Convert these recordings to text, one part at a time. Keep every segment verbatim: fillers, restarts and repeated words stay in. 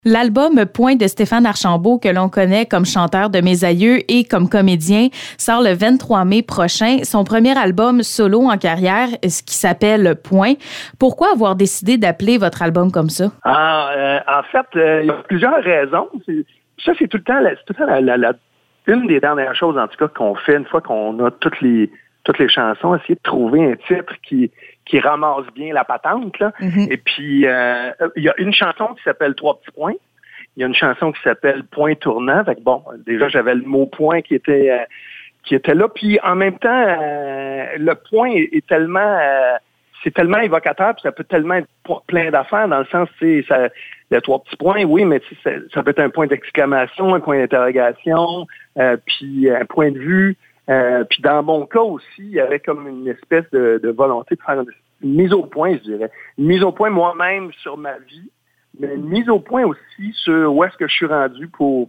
L'album Point de Stéphane Archambault, que l'on connaît comme chanteur de Mes Aïeux et comme comédien, sort le vingt-trois mai prochain. Son premier album solo en carrière, ce qui s'appelle Point. Pourquoi avoir décidé d'appeler votre album comme ça? Ah, euh, en fait, euh, il y a plusieurs raisons. C'est, ça, c'est tout le temps, la, c'est tout le temps la, la, la, une des dernières choses, en tout cas, qu'on fait une fois qu'on a toutes les, toutes les chansons, essayer de trouver un titre qui qui ramasse bien la patente, là. Mm-hmm. Et puis, euh, il y a une chanson qui s'appelle Trois petits points. Il y a une chanson qui s'appelle Point tournant. Fait que bon, déjà, j'avais le mot point qui était euh, qui était là. Puis, en même temps, euh, le point est, est tellement... Euh, c'est tellement évocateur, puis ça peut tellement être plein d'affaires, dans le sens, tu sais, ça, il y a trois petits points, oui, mais tu sais, ça, ça peut être un point d'exclamation, un point d'interrogation, euh, puis un point de vue. Euh, puis dans mon cas aussi, il y avait comme une espèce de, de volonté de faire une, une mise au point, je dirais. Une mise au point moi-même sur ma vie, mais une mise au point aussi sur où est-ce que je suis rendu pour,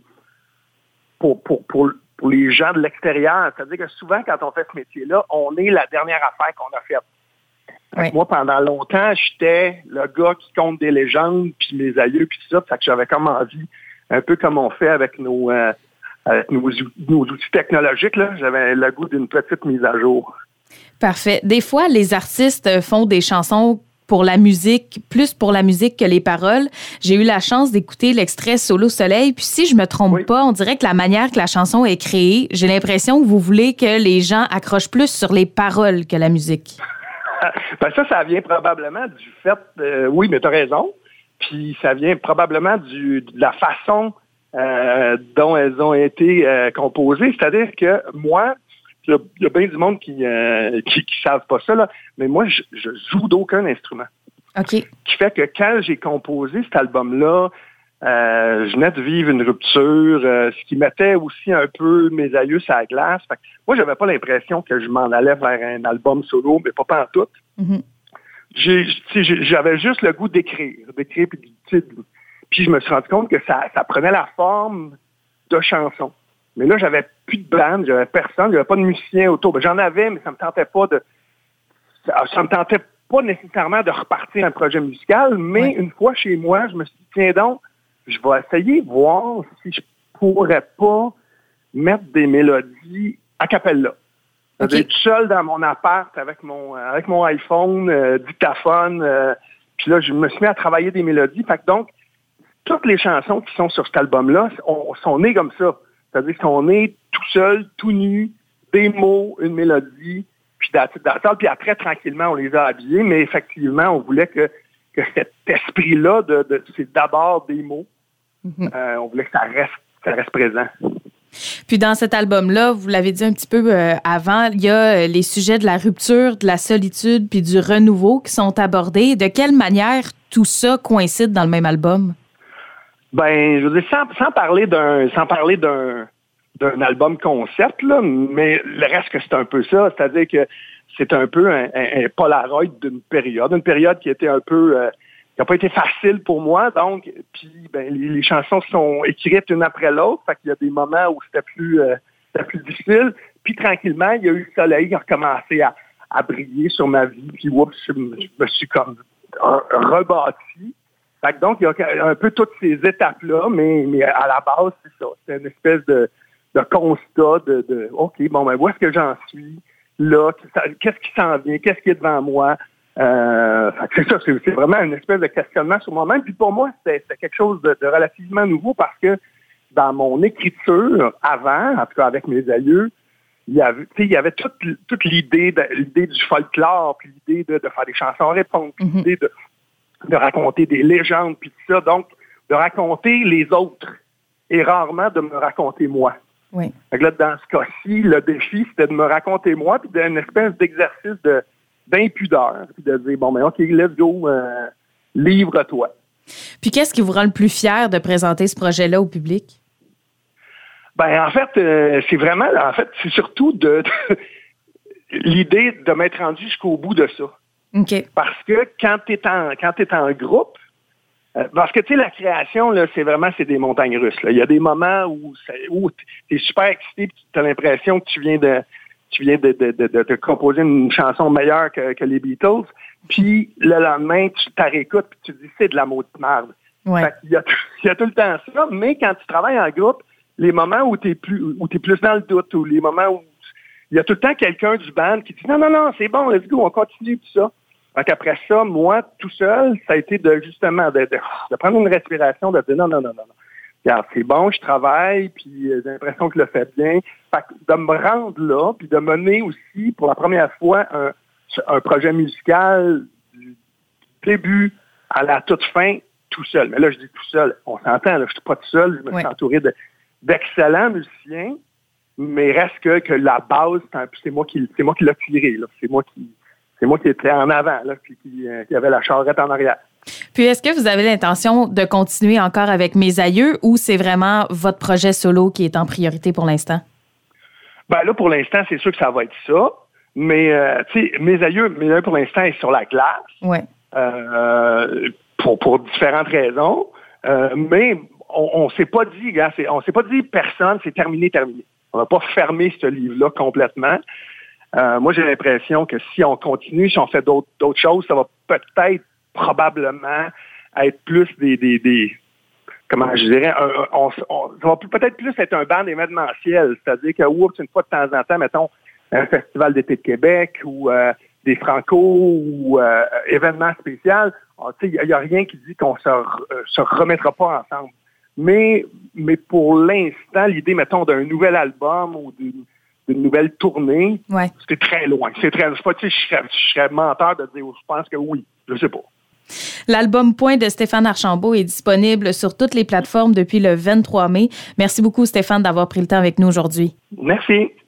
pour, pour, pour, pour les gens de l'extérieur. C'est-à-dire que souvent, quand on fait ce métier-là, on est la dernière affaire qu'on a faite. Oui. Moi, pendant longtemps, j'étais le gars qui compte des légendes, puis les aïeux, puis tout ça. Fait que j'avais comme envie, un peu comme on fait avec nos... Euh, Avec nos, nos outils technologiques, là, j'avais le goût d'une petite mise à jour. Parfait. Des fois, les artistes font des chansons pour la musique, plus pour la musique que les paroles. J'ai eu la chance d'écouter l'extrait Solo Soleil, puis si je me trompe oui. pas, on dirait que la manière que la chanson est créée, j'ai l'impression que vous voulez que les gens accrochent plus sur les paroles que la musique. Ben ça, ça vient probablement du fait... Euh, oui, mais tu as raison. Puis ça vient probablement du, de la façon... Euh, dont elles ont été euh, composées. C'est-à-dire que moi, il y, y a bien du monde qui euh, qui, qui savent pas ça, là, mais moi, je, je joue d'aucun instrument. OK. Qui fait que quand j'ai composé cet album-là, euh, je venais de vivre une rupture, euh, ce qui mettait aussi un peu mes aïeux sur la glace. Fait que moi, j'avais pas l'impression que je m'en allais vers un album solo, mais pas pantoute. Mm-hmm. J'ai, j'avais juste le goût d'écrire, d'écrire puis de Puis je me suis rendu compte que ça, ça prenait la forme de chansons. Mais là, j'avais plus de band, j'avais personne, j'avais pas de musicien autour. Ben, j'en avais, mais ça me tentait pas de. Ça, ça me tentait pas nécessairement de repartir un projet musical, mais ouais. une fois chez moi, je me suis dit, tiens donc, je vais essayer de voir si je pourrais pas mettre des mélodies a cappella. Okay. J'étais tout seul dans mon appart avec mon avec mon iPhone, euh, dictaphone, euh, puis là, je me suis mis à travailler des mélodies. Fait que donc, toutes les chansons qui sont sur cet album-là on, sont nées comme ça. C'est-à-dire qu'on sont nées tout seul, tout nu, des mots, une mélodie, puis d'attente. Puis après, tranquillement, on les a habillés, mais effectivement, on voulait que, que cet esprit-là, de, de, c'est d'abord des mots. Mm-hmm. Euh, on voulait que ça reste, ça reste présent. Puis dans cet album-là, vous l'avez dit un petit peu euh, avant, il y a les sujets de la rupture, de la solitude, puis du renouveau qui sont abordés. De quelle manière tout ça coïncide dans le même album? Ben, je veux dire, sans, sans parler d'un sans parler d'un d'un album concept, là, mais le reste que c'est un peu ça, c'est-à-dire que c'est un peu un, un, un Polaroid d'une période, une période qui était un peu euh, qui n'a pas été facile pour moi, donc puis ben les, les chansons sont écrites une après l'autre, fait qu'il y a des moments où c'était plus euh, c'était plus difficile, puis tranquillement, il y a eu le soleil qui a recommencé à, à briller sur ma vie, puis oups, je, je me suis comme rebâti. Fait que donc, il y a un peu toutes ces étapes-là, mais, mais à la base, c'est ça. C'est une espèce de, de constat de, de OK, bon, ben, où est-ce que j'en suis là? Qu'est-ce qui s'en vient? Qu'est-ce qui est devant moi? Euh, c'est ça, c'est, c'est vraiment une espèce de questionnement sur moi-même. Puis pour moi, c'est, c'est quelque chose de, de relativement nouveau parce que dans mon écriture, avant, en tout cas avec mes aïeux, il y avait, il y avait toute, toute l'idée, de, l'idée du folklore, puis l'idée de, de faire des chansons répondre, puis mm-hmm. l'idée de de raconter des légendes, puis tout ça. Donc, de raconter les autres et rarement de me raconter moi. Oui. Fait que là, dans ce cas-ci, le défi, c'était de me raconter moi, puis d'une espèce d'exercice de, d'impudeur, puis de dire, bon, ben OK, let's go, euh, livre-toi. Puis qu'est-ce qui vous rend le plus fier de présenter ce projet-là au public? Ben, en fait, euh, c'est vraiment, en fait, c'est surtout de, de l'idée de m'être rendu jusqu'au bout de ça. Okay. Parce que quand tu es en quand t'es en groupe, euh, parce que tu sais, la création, là, c'est vraiment c'est des montagnes russes. Là. Il y a des moments où, où tu es super excité et tu as l'impression que tu viens de tu viens de, de, de, de, de composer une chanson meilleure que, que les Beatles. Puis le lendemain, tu t'arrécoutes et tu te dis c'est de la maudite merde. Ouais. Il y a, il y a tout le temps ça, mais quand tu travailles en groupe, les moments où tu es plus où t'es plus dans le doute, ou les moments où il y a tout le temps quelqu'un du band qui dit non, non, non, c'est bon, let's go, on continue, tout ça. Donc après ça, moi, tout seul, ça a été de justement de, de, de prendre une respiration, de dire non, non, non, non, non. Regarde, c'est bon, je travaille, puis j'ai l'impression que je le fais bien. Fait que de me rendre là, puis de mener aussi, pour la première fois, un, un projet musical du début à la toute fin, tout seul. Mais là, je dis tout seul. On s'entend, là, je suis pas tout seul. Je me suis oui. entouré de, d'excellents musiciens, mais reste que, que la base, c'est moi qui, c'est moi qui l'ai tiré, là. C'est moi qui, c'est moi qui étais en avant, là, puis qui, qui avait la charrette en arrière. Puis, est-ce que vous avez l'intention de continuer encore avec Mes Aïeux ou c'est vraiment votre projet solo qui est en priorité pour l'instant? Ben là, pour l'instant, c'est sûr que ça va être ça. Mais, euh, tu sais, Mes Aïeux, Mes Aïeux, pour l'instant, est sur la glace. Oui. Euh, pour, pour différentes raisons. Euh, mais on ne s'est pas dit, gars, c'est, on s'est pas dit personne, c'est terminé, terminé. On va pas fermer ce livre-là complètement. Euh, moi, j'ai l'impression que si on continue, si on fait d'autres, d'autres choses, ça va peut-être, probablement, être plus des, des, des comment je dirais, un, on, on, ça va peut-être plus être un band événementiel. C'est-à-dire que, oups, une fois de temps en temps, mettons, un festival d'été de Québec ou euh, des Franco ou euh, événements spécial, il n'y a, a rien qui dit qu'on se, euh, se remettra pas ensemble. Mais, mais pour l'instant, l'idée, mettons, d'un nouvel album ou d'une, d'une nouvelle tournée, ouais. c'est très loin. C'est très loin. Je, je, serais, je serais menteur de dire, je pense que oui. Je sais pas. L'album Point de Stéphane Archambault est disponible sur toutes les plateformes depuis le vingt-trois mai. Merci beaucoup, Stéphane, d'avoir pris le temps avec nous aujourd'hui. Merci.